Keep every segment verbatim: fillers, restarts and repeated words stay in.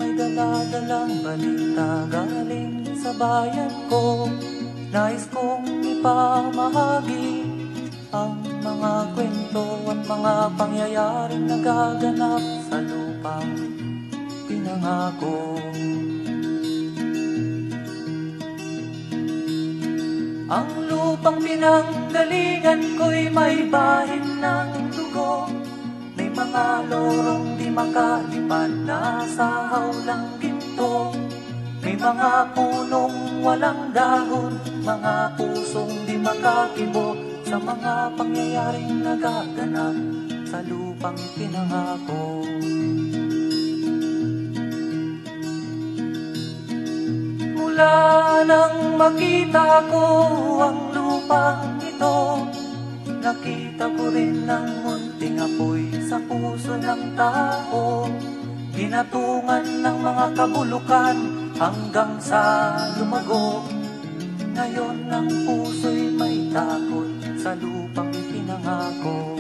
may dala-dalang balita galing sa bayan ko. Nais kong ipamahagi ang mga kwento at mga pangyayaring nagaganap sa lupang pinangako. Ang lupang pinanggalingan ko'y may bahid ng dugo. May mga lorong di makalipad na sa hawlang ginto. May mga punong walang dahon, mga pusong di makakibo sa mga pangyayaring nagaganap sa lupang pinangako. Mula nang makita ko ang lupang ito, nakita ko rin ang munting apoy sa puso ng tao. Ginatungan ng mga kabulukan hanggang sa lumago. Ngayon ang puso'y may takot sa lupang pinangako.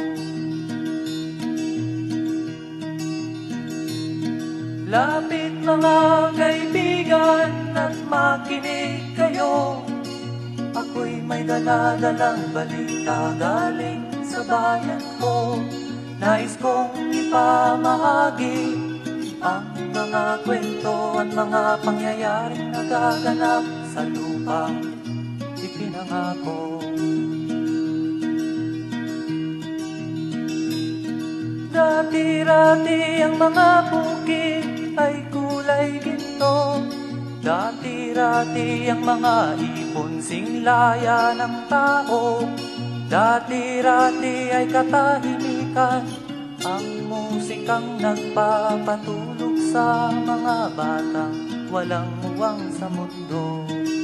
Lapit mga kaibigan at makinig kayo. Ako'y may dala-dalang balita galing sa bayan ko. Nais kong ipamahagi ang mga kwento at mga pangyayaring nagaganap sa lupang ipinangako. Dati-rati ang mga bukid ay kulay ginto. Dati-rati ang mga ibon singlaya ng tao. Dati-rati ay katahimikan ang musikang nagpapatulog sa mga batang walang muwang sa mundo.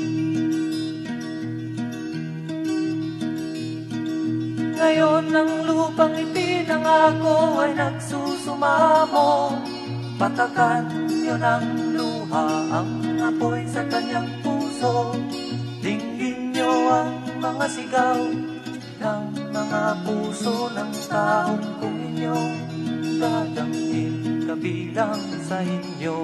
Ngayon ang lupang ipinangako ay nagsusumamo. Patakan niyo ng luha ang apoy sa kanyang puso. Dinggin niyo ang mga sigaw ng mga puso ng taong kung inyong dadamhin kabilang sa inyo.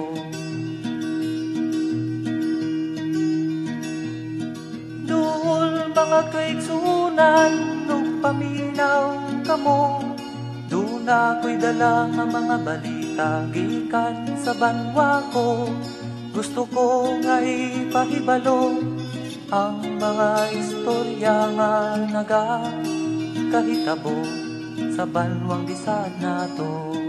Duhol mga kaigsunan nung paminaw kamo. Doon ako'y dala ng mga balita gikan sa banwa ko. Gusto ko nga ipahibalo ang mga istorya nga nagakahitabo sa banwang bisag nato.